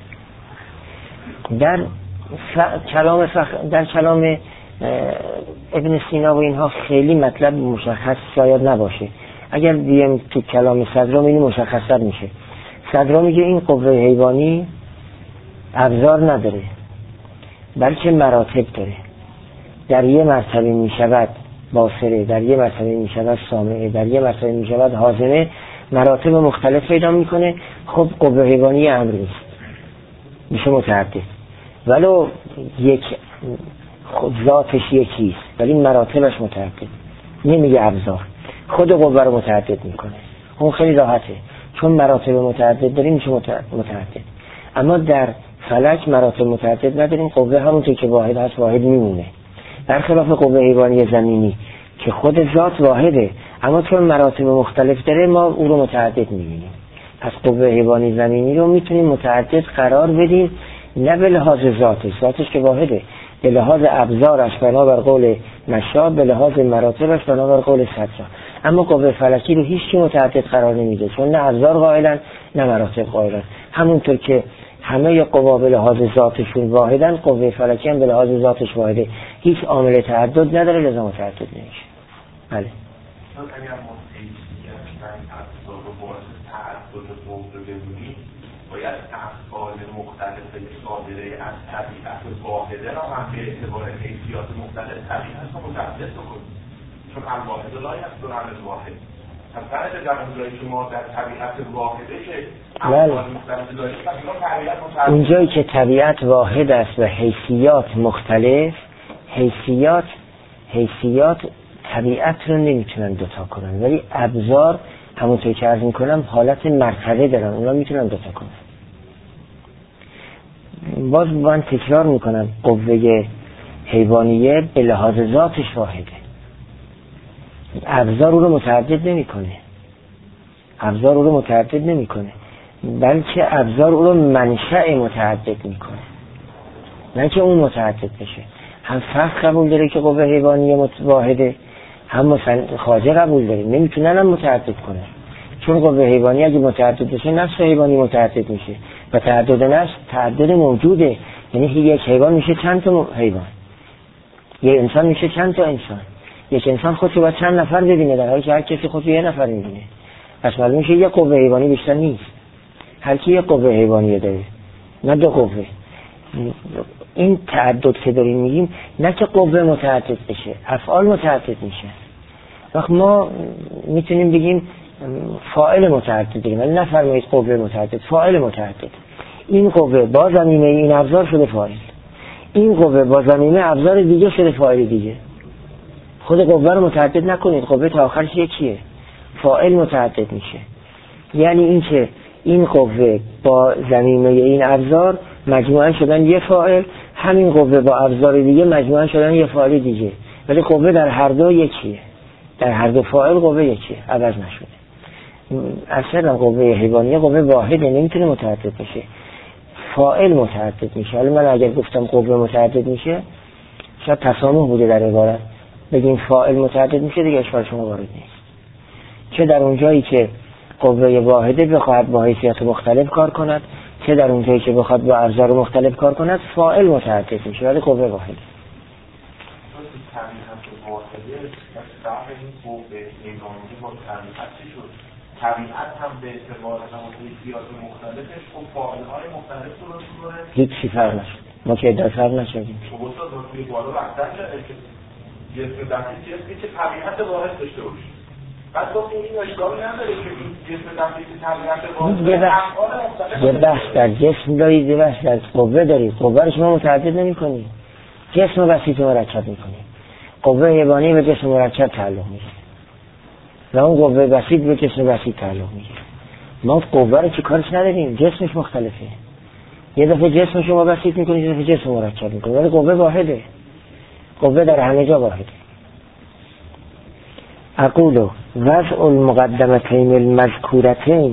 در ف... کلام فخ... در کلام ابن سینا و اینها خیلی مطلب مشخص شاید نباشه. اگر بیم تو کلام صدرا میگه مشخص‌تر میشه. صدرا میگه این قوه حیوانی ابزار نداره، بلکه مراتب داره. در یه مرتبه میشود باصره، در یه مرتبه میشود سامعه، در یه مرتبه میشود حازمه، مراتب مختلف پیدا میکنه. خب قوه حیوانی امر نیست، میشه متعدد، ولو یک خود ذاتش یکیست ولی مراتبش متعدد. نمیگه ابزار، خود قوه رو متعدد میکنه. اون خیلی راحته چون مراتب متعدد داریم میشه متعدد. اما در فلک مراتب متعدد نداریم، قوه همونطور که واحد هست واحد میمونه. برخلاف قوه حیوانی زمینی که خود ذات واحده اما چون مراتب مختلف داره ما او رو متعدد میبینیم. پس قوه حیوانی زمینی رو میتونیم متعدد قرار بدیم، نه به لحاظ ذاتش، ذاتش که واحده، به لحاظ ابزارش بنابر قول مشاب، به لحاظ مراتبش بنابر قول صدرا. اما قوه فلکی رو هیچ کی متعدد قرار نمیده، چون نه ابزار قائلن نه مراتب قائلن. همونطور که همه قوا به لحاظ ذاتشون واحدن، قوه فلکی هم به لحاظ ذاتش واحده، هیچ عامل تعدد نداره، لازم متعدد نمیشه. بله. اگر ما حیثیت این افزار رو باعث تعدد موضوع ببینیم، باید افعال مختلف صادره از طبیعت واحده را هم به اعتبار حیثیات مختلف طبیعت را متعدد بکنیم، چون الواحد لا یصدر عن الواحد. از طرف جمعی که ما در طبیعت واحده که افعال مختلف داریم، طبیعت متعدد، اونجایی که طبیعت واحد است و حیثیات مختلف، حیثیات حیثیات طبیعت رو نمیتونن دوتا کنن، ولی ابزار همونطور که عرض میکنم حالت مرتبه دارن، اونا میتونن دوتا کنن. باز من تکرار میکنم، قوه حیوانیه به لحاظ ذاتش واحده، ابزار او رو متعدد نمیکنه، ابزار او رو متعدد نمیکنه، بلکه ابزار او رو منشأ متعدد میکنه، نه که اون متعدد بشه. هم فقه قبول داره که قوه حیوانیه واحده، هم خواجه قبول داره، نمیتونن هم متعدد کنن، چون قوه حیوانی اگه متعدد بشه نفس حیوانی متعدد میشه و تعدد نفس تعدد موجوده، یعنی یک حیوان میشه چند تا حیوان، یک انسان میشه چند تا انسان، یک انسان خودشو باید چند نفر ببینه، در حالی که هر کسی خودشو یه نفر میبینه، پس معلوم میشه یک قوه حیوانی بیشتر نیست، هر کی یک قوه حیوانی داره، نه دو قوه. این تعدد که داریم میگیم نه که قوه متعدد بشه، افعال متعدد میشه. وقت ما میتونیم بگیم فاعل متعدد داریم، ولی نفرمایید قوه متعدد، فاعل متعدد. این قوه با ضمیمه این ابزار شده فاعل، این قوه با ضمیمه ابزار دیگه شده فاعل دیگه. خود قوه رو متعدد نکنید، قوه تا آخرش یکیه، فاعل متعدد میشه. یعنی این که این قوه با ضمیمه این ابزار مجموعاً شدن یه فاعل، همین قوه با ابزار دیگه مجموعاً شدن یه فاعل دیگه، ولی قوه در هر دو یکیه، در هر دو فاعل قوه یکیه، عوض نشده. اصلا قوه حیوانیه قوه واحده، نمیتونه متعدد بشه، فاعل متعدد میشه. حالا من اگر گفتم قوه متعدد میشه شاید تسامح بوده در عبارت، بگیم فاعل متعدد میشه دیگه اشکال شما وارد نیست. چه در اونجایی که قوه واحده بخواهد با حیثیت مختلف کار کند، چه در اونجایی که بخواد با ابزار مختلف کار کند، فاعل متعدد میشه ولی قوه واحده. طبیعت هم به اعتبار همون حیثیات مختلفش خب فاعل‌های مختلف رو داره، هیچ چیز فرق نشد، ما که ادعا فرق نشدیم. خب استاد توی بالا رفتن که جسم دستی جسمی که طبیعت واحد داشته باشه، بعد گفت این اشکال نداره که این جسم دستی که طبیعت واحد یه بحث در جسم دارید، یه بحث در قوه دارید. قوه رو شما متعدد نمی‌کنید، جسم بسیط مرکب می‌کنید. قوه حیوانی به جسم مرکب تعلق می‌گیره و اون قوه بسیط به جسم بسیط تعلق می‌گیره. ما قوه رو که کارش نداریم، جسمش مختلفه. یه دفعه جسم شما بسیط می‌کنید، یه دفعه جسم مرکب می‌کنید، ولی قوه واحده، قوه در همه جا واحده. اقول وضع المقدمتین المذکورتین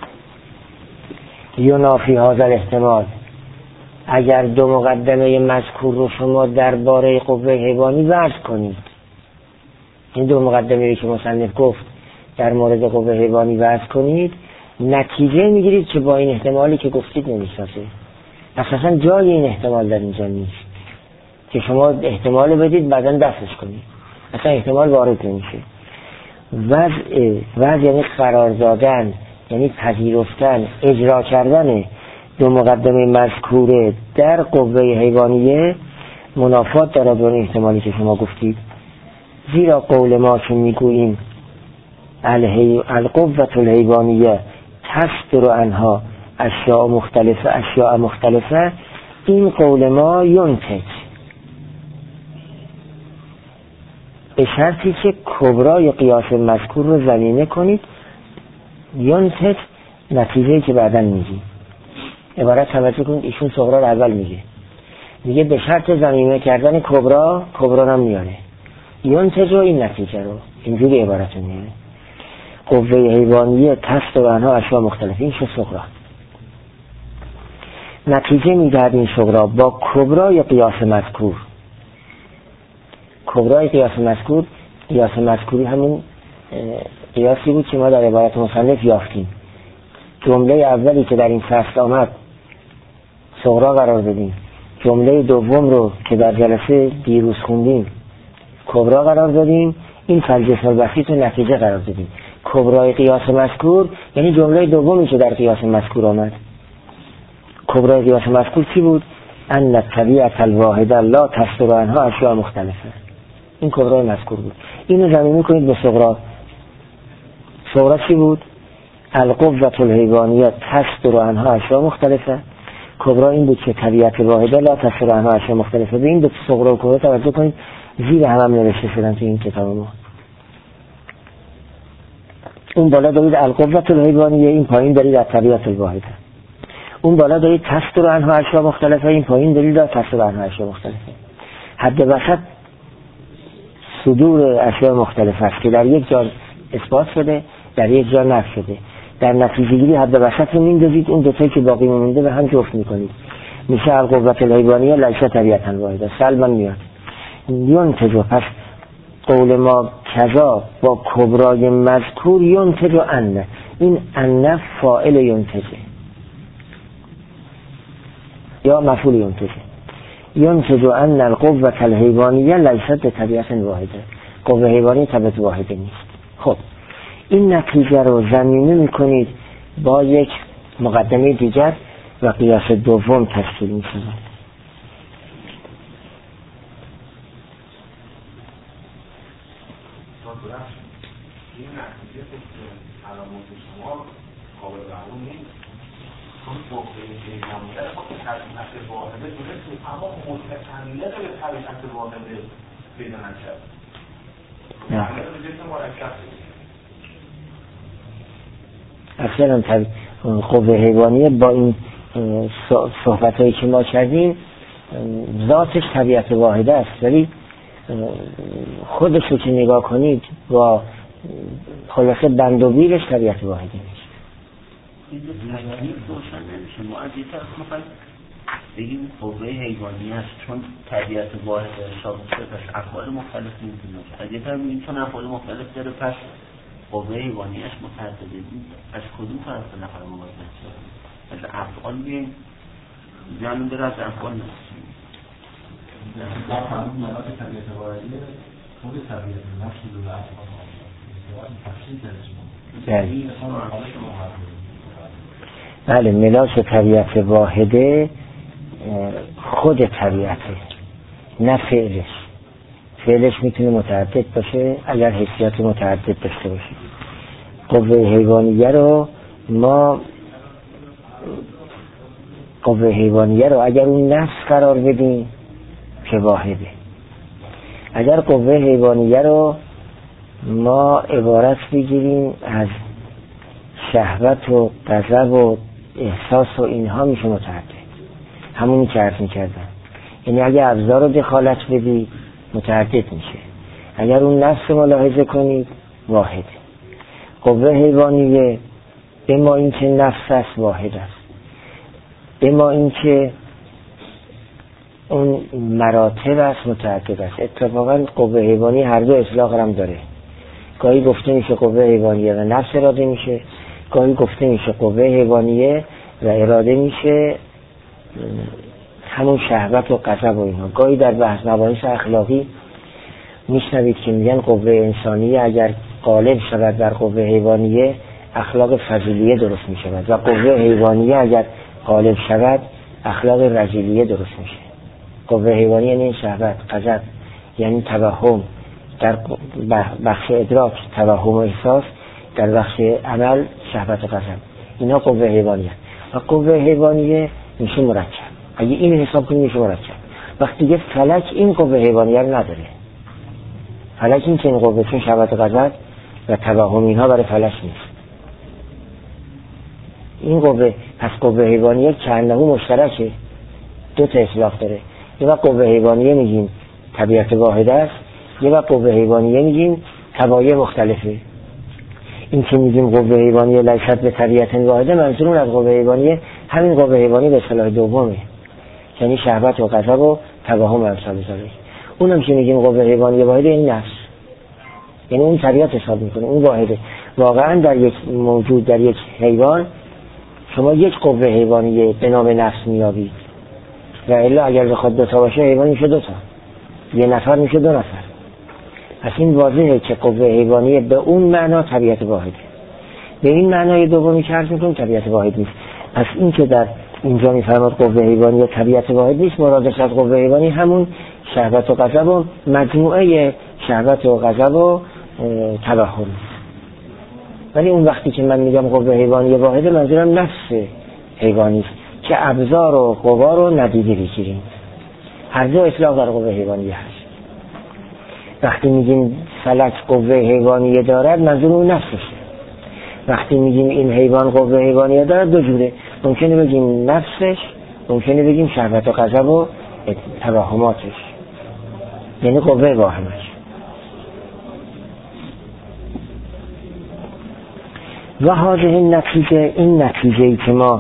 ینافی هذا الاحتمال. اگر دو مقدمه مذکور رو شما درباره قوه حیوانی وضع کنید، این دو مقدمه که مصنف گفت در مورد قوه حیوانی وضع کنید، نتیجه میگیرید که با این احتمالی که گفتید نمیسازه. اساسا جای این احتمال در اینجا نیست که شما احتمال بدید بعداً دفعش کنید، اصلا احتمال وارد نمیشه. وضع وضع یعنی قرار دادن، یعنی پذیرفتن، اجرا کردن دو مقدمه مذکوره در قوه حیوانیه منافات دارد با احتمالی که شما گفتید. زیرا قول ما که میگوییم القوة الحیوانیه تصدر عنها اشیاء مختلفه اشیاء مختلفه، این قول ما ینتج، به شرطی که کبرای قیاس مذکور رو ضمیمه کنید. ینتج نتیجه‌ای که بعداً میگی. عبارت توجه کنید، ایشون صغرا رو اول میگه، میگه به شرط ضمیمه کردن کبرا، کبرا رو میاره، ینتج رو این نتیجه رو اینجوری عبارت رو میاره. قوه حیوانیه تست و انها اشیاء مختلف، این شو صغرا نتیجه میدهد. این صغرا با کبرای قیاس مذکور، کبرای قیاس مذکور، قیاس مذکوری همون قیاسی بود که ما در عبارت مصنف یافتیم. جمله اولی که در این فصل آمد صغرا قرار بدیم، جمله دوم رو که در جلسه دیروز خوندیم کبرا قرار دادیم، این فالجسم البسیط رو نتیجه قرار دادیم. کبرای قیاس مذکور یعنی جمله دومی که در قیاس مذکور آمد. کبرای قیاس مذکور چی بود؟ ان الطبیعة الواحده لا تصدر عنها اشیاء مختلفه. این کبرای مذکور بود. اینو جمع می‌کنید به صغرا. صغرا چی بود؟ القوة الحیوانیه تصدر عنها اشیاء مختلفه. کبرا این بود که طبیعت واحده لا تصدر عنها اشیاء مختلفه. به این دو صغرا و کبرا توجه کنید، زیر هم هم نوشته شدن تو این کتاب ما. اون بالا دارید القوة الحیوانیه، این پایین دارید الطبیعت الواحده. اون بالا دارید تصدر عنها اشیاء مختلفه، این پایین دارید تصدر عنها اشیاء مختلفه. حد وسط صدور اشیاء مختلف است که در یک جا اثبات شده، در یک جا نفی شده. در نتیجه گیری حد وسط رو میندازید، اون دو تایی که باقی مونده به هم جفت میکنید، میشه القوة الحیوانیه لیس طبیعتا واحده. سلبا میاد ینتج. پس قول ما کذا با کبرای مذکور ینتج ان، این ان فاعل ینتج یا مفعول ینتج. ینتج ان القوة الحیوانیه لیست طبیعتا واحده، قوه حیوانی طبیعت واحده نیست. خب این نتیجه رو زمینه میکنید با یک مقدمه دیگر و قیاس دوم تشکیل میشه. این نتیجه علامات شما قابل قبول نیست، چون قوه حیوانیه رو که طبیعت واحده درسته، اما متعلق به طبیعت واحده پیدا نکرد. متعلق به جسم مرکب اصلا قوه حیوانیه با این صحبت هایی که ما کردیم ذاتش طبیعت واحده است، ولی خودش رو که نگاه کنید با خلاصه بند و بیرش طبیعت واحده نیست. این تکلیف روشن نمیشه. ما از یه طرف میخوایم بگیم قوه حیوانی است چون طبیعت واحده حساب میشه، پس افعال مختلف میتونه. از یه طرف میگیم چون افعال مختلف داره پس قوه حیوانیش متعدده. از کدوم طرف به نفر موازنه شد؟ از افعال بیاییم جانون داره، از افعال نسیم در قانون ملاک طبیعت واحده خود طبیعت نفس دو افعال تفصیل درش بله، ملاک طبیعت واحده خود طبیعته، نه فعلش. فعلش میتونه متعدد باشه اگر حیثیت متعدد داشته باشه. قوه حیوانیه رو ما قوه حیوانیه رو اگر اون نفس قرار بدیم که واحده، اگر قوه حیوانیه رو ما عبارت بگیریم از شهوت و غضب و احساس و اینها میشه متعدد، همونی که عرض میکردم. یعنی اگر ابزار رو دخالت بدی متعدد میشه، اگر اون نفس ملاحظه کنید واحده. قوه حیوانیه به ما این که نفس است واحد است، به ما این که اون مراتب است متعدد است. اتفاقا قوه حیوانی هر دو اطلاق هم داره. گاهی گفته میشه قوه حیوانیه و نفس اراده میشه، گاهی گفته میشه قوه حیوانیه و اراده میشه همون شهوت و غضب و اینا. گاهی در بحث مباحث اخلاقی میشنوید که میگن قوه انسانیه اگر غالب شود بر قوه حیوانیه اخلاق فضیلیه درست میشود و قوه حیوانیه اگر غالب شود اخلاق رذیلیه درست میشه. قوه حیوانیه یعنی شهوت، غضب، یعنی توهم در بخش ادراک، توهم و احساس، در بخش عمل شهوت و غضب، اینا قوه حیوانیه. و قوه حیوانیه میشه مرکب. اگه این حساب کنیم میشه مرکب. وقتی دیگه فلک این قوه حیوانیه رو نداره. فلک این که این قوه چون شهوت و غضب و توهم اینها برای فلک نیست. این قوه پس قوه حیوانیه که انه مشترکه، دو تا اطلاق داره. یه وقت قوه حیوانیه میگیم طبیعت واحده است، یه وقت قوه حیوانیه میگیم طبایع مختلفه. این که میگیم قوه حیوانیه لیست به طبیعت واحده، منظورمون از قوه حیوانیه همین قوه حیوانی به اصطلاح دومه، یعنی شهوت و غضب و توهم امثال ذالک. اونم که میگیم قوه حیوانیه واحده این نفس، یعنی اون طبیعت حساب میکنه، اون واحده. واقعا در یک موجود، در یک حیوان شما یک قوه حیوانیه به نام نفس میابید و الا اگر بخواد دو تا باشه حیوان میشه دو تا، یه نفر میشه دو نفر. پس این واضحه که قوه حیوانیه به اون معنا طبیعت واحده، به این معنای دومی که عرض میکنم طبیعت واحد نیست. پس این که در اینجا میفرماد قوه حیوانیه طبیعت واحد نیست، مرادش از قوه حیوانی همون شهوت و غضب و مجموعه شهوت و غضب و توهم. ولی اون وقتی که من میگم قوه حیوانی واحده، منظورم نفس حیوانی است که ابزار و قوا رو ندیده بگیریم. هر دو اطلاق در قوه حیوانی هست. وقتی میگیم فلک قوه حیوانی دارد، منظور اون نفسشه. وقتی میگیم این حیوان قوه حیوانی دارد، دو جوره، ممکنه بگیم نفسش، ممکنه بگیم شهوت و غضب و توهماتش، یعنی قوه واهمش. و هذه نتیجه، این نتیجه‌ای که ما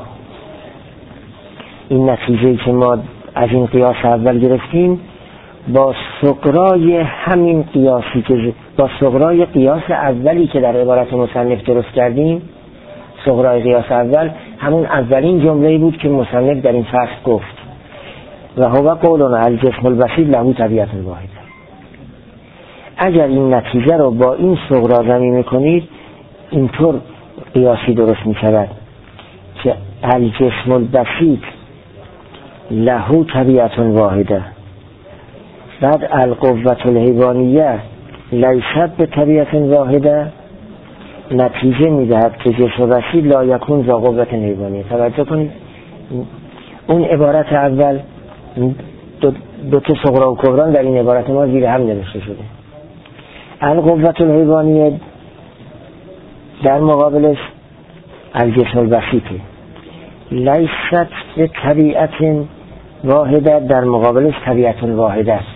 این نتیجه‌ای که ما از این قیاس اول گرفتیم با صغرای همین قیاسی که با صغرای قیاس اولی که در عبارت مصنف درست کردیم، صغرای قیاس اول همون اولین جمله‌ای بود که مصنف در این فصل گفت و هو قولنا الجسم البسیط له طبیعت واحده. اگر این نتیجه رو با این صغرا ضمیمه کنید، اینطور قیاسی درست می شود که الجسم البسیط له طبیعت واحده، بعد القوة الحیوانیه لیست به طبیعت واحده، نتیجه می دهد که جسم بسیط لا یکون ذا قوة حیوانیه. توجه کنید، اون عبارت اول دو, دو تا صغرا و کبرا در این عبارت ما زیر هم نوشته شده. القوة الحیوانیه در مقابلش الجسم البسیطه، لیست به طبیعت واحده در مقابلش طبیعت واحده است.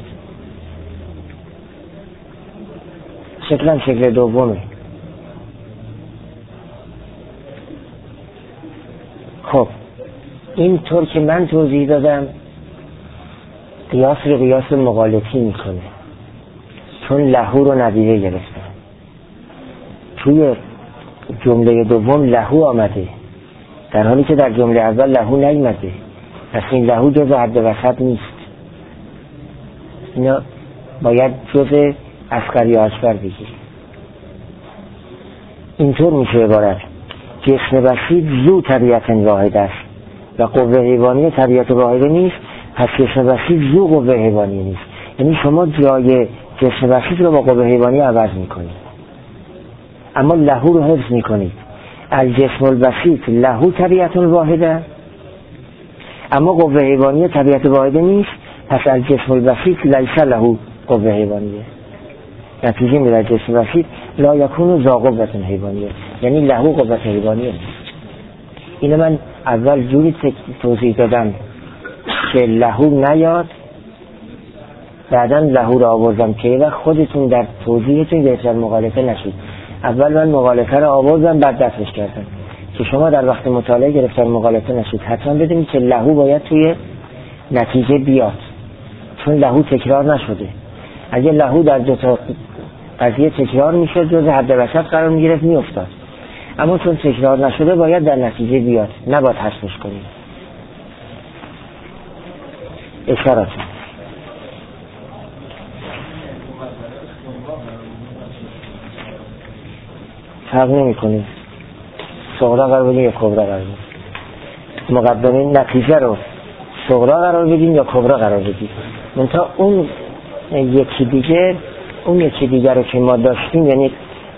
شکلا شکل دومه. خب اینطور که من توضیح دادم قیاس رو قیاس مغالطی میکنه، چون لهو رو ندیده گرفتن. توی جمله دوم لهو آمده در حالی که در جمله اول لهو نیامده. پس این لهو جز حد وسط نیست، اینا باید جز اصغر یا اکبر بگیریم. اینطور میشه عبارت جسم بسیط ذو طبیعت واحد است و قوه حیوانی طبیعت واحده نیست، پس جسم بسیط ذو قوه حیوانی نیست. یعنی شما جای جسم بسیط رو با قوه حیوانی عوض میکنید، اما لهو رو حفظ میکنید. الجسم البسیط لهو طبیعت واحده، اما قوه حیوانی طبیعت واحده نیست، پس الجسم البسیط لیس لهو قوه حیوانیه. نتیجه میره جسم بسیط لا یکون ذا قوة حیوانیه، یعنی لهو قوة حیوانیه نیست. اینو من اول جوری توضیح دادم که لهو نیاد، بعدا لهو رو آوردم که وقت خودتون در توضیحتون گرفتن مغالطه نشید. اول من مغالطه رو آوردم بعد دفعش کردم که شما در وقت مطالعه گرفتن مغالطه نشید. حتما بدونید که لهو باید توی نتیجه بیاد، چون لهو تکرار نشده. اگه لهو در دو تا قضیه تکرار میشد جز حد وسط قرار میگرفت میافتاد، اما چون تکرار نشده باید در نتیجه بیاد، نباید حذفش کنید. اشارات فرق نمی کنید، صغرا قرار بدین یا کبرا قرار بدین. مقدمه نتیجه رو صغرا قرار بدین یا کبرا قرار بدین. منتها اون یکی دیگه اون یکی دیگر رو که ما داشتیم، یعنی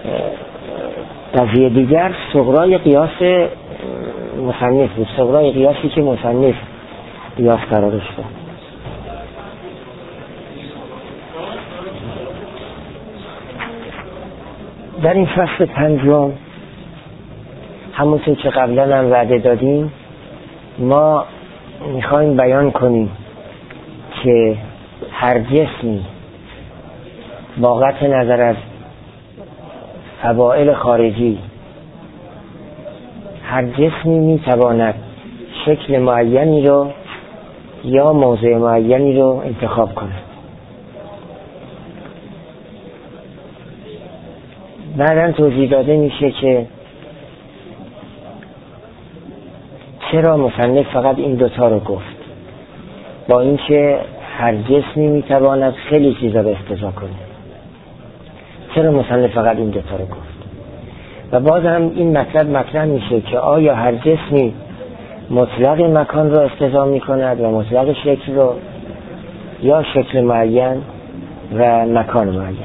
قضیه دیگر صغرای قیاس مصنف بود، صغرای قیاسی که مصنف قیاس قرارش بود. در این فصل پنجم همونطور که قبلا هم وعده دادیم ما میخوایم بیان کنیم که هر جسمی با قطع نظر از فواعل خارجی، هر جسمی میتواند شکل معینی رو یا موضع معینی رو انتخاب کنه. بعداً توضیح داده میشه که چرا مصنف فقط این دوتا رو گفت. با اینکه هر جسمی میتواند خیلی چیزا به اقتضا کنه. چرا مصنف فقط این دوتا رو گفت؟ و باز هم این مطلب مطرح میشه که آیا هر جسمی مطلق مکان رو اقتضا میکند و مطلق شکل رو، یا شکل معین و مکان معین؟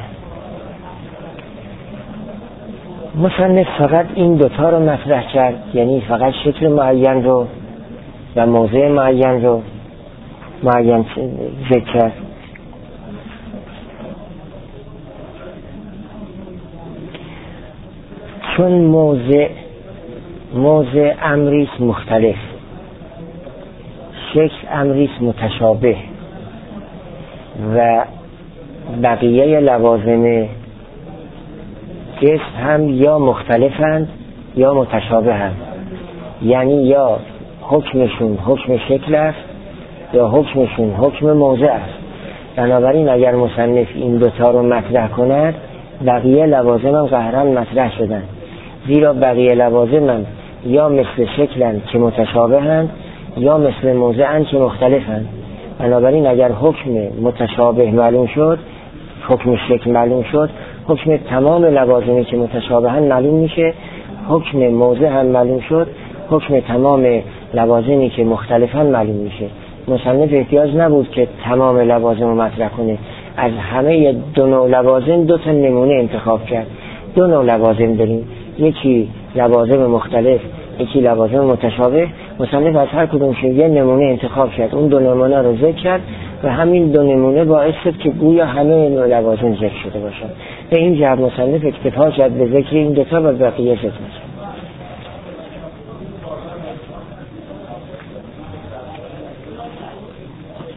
مصنف فقط این دوتا رو مطرح کرد، یعنی فقط شکل معین رو و موضع معین رو معین ذکر کرد. چون موضع موضع امریست مختلف، شکل امریست متشابه و بقیه لوازم جسم هم یا مختلفند یا متشابه هم، یعنی یا حکمشون حکم شکل است یا حکمشون حکم موضع است. بنابراین اگر مصنف این دوتا رو مطرح کند، بقیه لوازم هم قهرن مطرح شدن، زیرا بقیه لوازم هم یا مثل شکلن که متشابه هن یا مثل موضع هن که مختلف هن. بنابراین اگر حکم متشابه معلوم شد، حکم شکل معلوم شد، حکم تمام لوازمی که متشابه هن معلوم میشه، حکم موضع هم معلوم شد، حکم تمام لوازمی که مختلف هن معلوم میشه. مصنف احتیاج نبود که تمام لوازم رو مطرح کنه، از همه دو نوع لوازم دو تا نمونه انتخاب کرد. دو نوع لوازم داریم، یکی لوازم مختلف، یکی لوازم متشابه. مصنف از هر کدومش یه نمونه انتخاب کرد، اون دو نمونه رو ذکر کرد و همین دو نمونه باعث شد که گویا همه نوع لوازم ذکر شده باشن. به این جهت مصنف اکتفا کرد به ذکر این دو تا و بقیه ذکر نشد.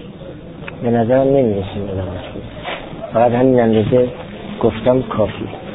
به نظرم نمیرسیم به نماز، فقط همین اندازه گفتم کافی.